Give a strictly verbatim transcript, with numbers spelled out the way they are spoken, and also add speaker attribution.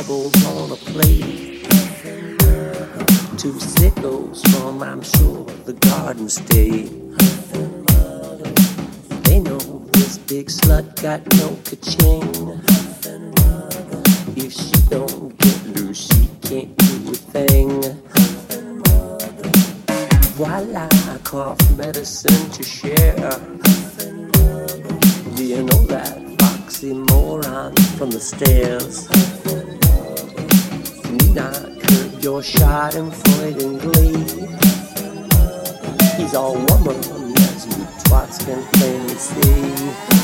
Speaker 1: marbles on a plate. Two sickles from, I'm sure, the Garden State. They know this big slut got no ka-ching. If she don't get loose, she can't do a thing. Voila, cough medicine to share. Do you know that foxy moron from the stairs? Do not curb your schadenfreude and glee. He's all woman, as you twats can plainly see.